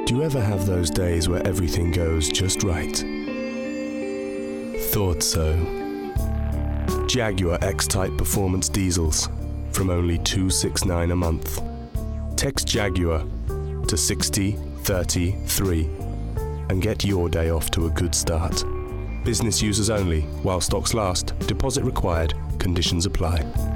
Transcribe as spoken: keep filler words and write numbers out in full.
Do you ever have those days where everything goes just right? Thought so. Jaguar X-Type Performance Diesels from only two hundred sixty-nine dollars a month. Text Jaguar to sixty thirty-three and get your day off to a good start. Business users only, while stocks last, deposit required, conditions apply.